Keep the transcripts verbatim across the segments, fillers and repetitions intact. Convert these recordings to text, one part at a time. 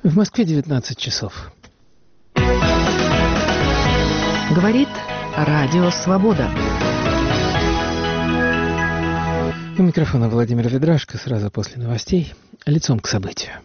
В Москве девятнадцать часов. Говорит Радио Свобода. У микрофона Владимир Ведрашко. Сразу после новостей. Лицом к событию.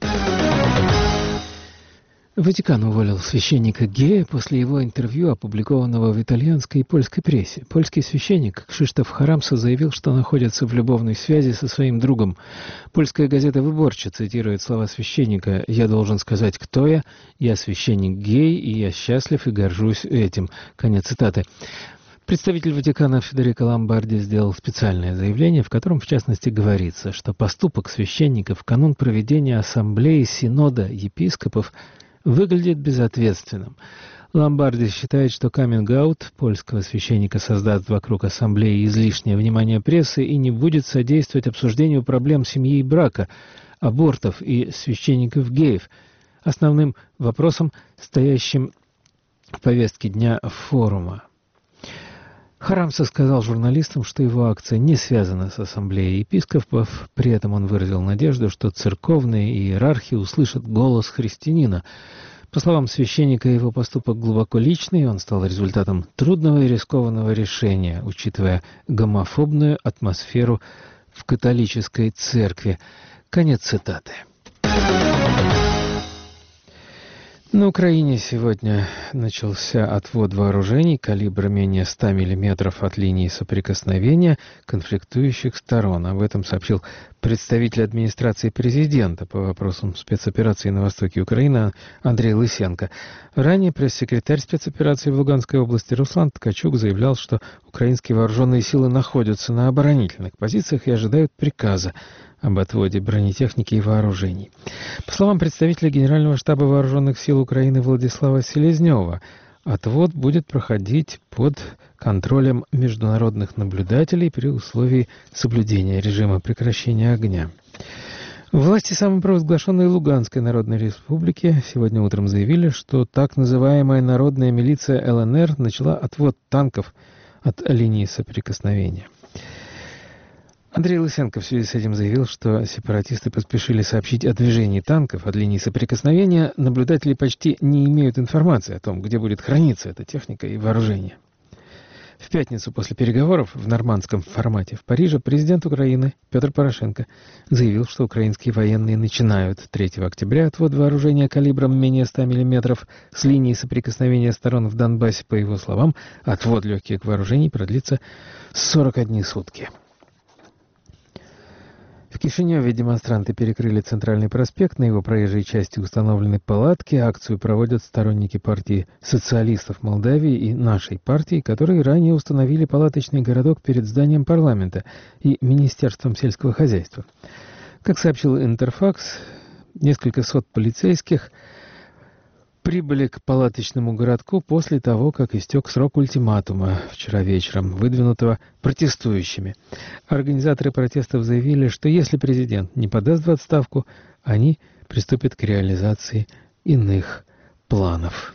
Ватикан уволил священника-гея после его интервью, опубликованного в итальянской и польской прессе. Польский священник Кшиштоф Харамса заявил, что находится в любовной связи со своим другом. Польская газета «Выборча» цитирует слова священника: «Я должен сказать, кто я. Я священник-гей, и я счастлив и горжусь этим». Конец цитаты. Представитель Ватикана Федерико Ломбарди сделал специальное заявление, в котором, в частности, говорится, что поступок священника в канун проведения ассамблеи Синода епископов выглядит безответственным. Ломбарди считает, что каминг-аут польского священника создаст вокруг ассамблеи излишнее внимание прессы и не будет содействовать обсуждению проблем семьи и брака, абортов и священников-геев, основным вопросом, стоящим в повестке дня форума. Харамса сказал журналистам, что его акция не связана с ассамблеей епископов, при этом он выразил надежду, что церковные иерархи услышат голос христианина. По словам священника, его поступок глубоко личный, он стал результатом трудного и рискованного решения, учитывая гомофобную атмосферу в католической церкви. Конец цитаты. На Украине сегодня начался отвод вооружений калибра менее ста миллиметров от линии соприкосновения конфликтующих сторон. Об этом сообщил представитель администрации президента по вопросам спецоперации на востоке Украины Андрей Лысенко. Ранее пресс-секретарь спецоперации в Луганской области Руслан Ткачук заявлял, что украинские вооруженные силы находятся на оборонительных позициях и ожидают приказа об отводе бронетехники и вооружений. По словам представителя Генерального штаба Вооруженных сил Украины Владислава Селезнева, отвод будет проходить под контролем международных наблюдателей при условии соблюдения режима прекращения огня. Власти самопровозглашенной Луганской Народной Республики сегодня утром заявили, что так называемая народная милиция ЛНР начала отвод танков от линии соприкосновения. Андрей Лысенко в связи с этим заявил, что сепаратисты поспешили сообщить о движении танков от линии соприкосновения. Наблюдатели почти не имеют информации о том, где будет храниться эта техника и вооружение. В пятницу после переговоров в нормандском формате в Париже президент Украины Петр Порошенко заявил, что украинские военные начинают третьего октября отвод вооружения калибром менее ста миллиметров с линии соприкосновения сторон в Донбассе. По его словам, отвод легких вооружений продлится сорок одни сутки. В Кишиневе демонстранты перекрыли центральный проспект, на его проезжей части установлены палатки. Акцию проводят сторонники партии социалистов Молдавии и нашей партии, которые ранее установили палаточный городок перед зданием парламента и Министерством сельского хозяйства. Как сообщил Интерфакс, несколько сот полицейских прибыли к палаточному городку после того, как истек срок ультиматума вчера вечером, выдвинутого протестующими. Организаторы протестов заявили, что если президент не подаст в отставку, они приступят к реализации иных планов.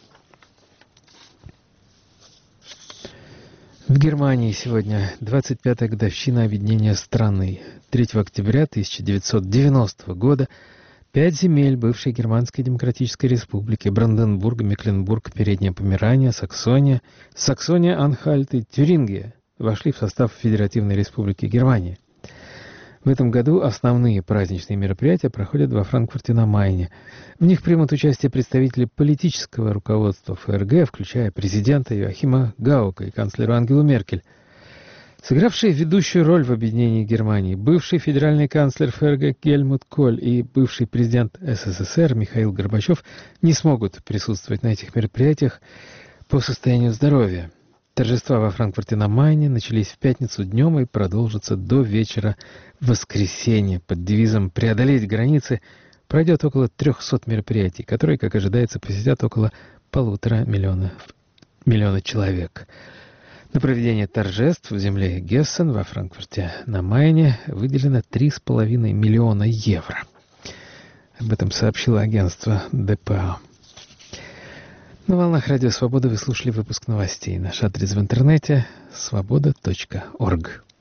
В Германии сегодня двадцать пятая годовщина объединения страны. третьего октября тысяча девятьсот девяностого года пять земель бывшей Германской Демократической Республики — Бранденбург, Мекленбург, Передняя Померания, Саксония, Саксония-Анхальт и Тюрингия — вошли в состав Федеративной Республики Германия. В этом году основные праздничные мероприятия проходят во Франкфурте на Майне. В них примут участие представители политического руководства ФРГ, включая президента Йоахима Гаука и канцлера Ангелу Меркель. Сыгравшие ведущую роль в объединении Германии бывший федеральный канцлер ФРГ Гельмут Коль и бывший президент СССР Михаил Горбачев не смогут присутствовать на этих мероприятиях по состоянию здоровья. Торжества во Франкфурте на Майне начались в пятницу днем и продолжатся до вечера воскресенья. Под девизом «Преодолеть границы» пройдет около трехсот мероприятий, которые, как ожидается, посетят около полутора миллиона, миллиона человек. На проведение торжеств в земле Гессен во Франкфурте на Майне выделено три с половиной миллиона евро. Об этом сообщило агентство ДПА. На волнах Радио Свобода вы слушали выпуск новостей. Наш адрес в интернете — свобода точка орг.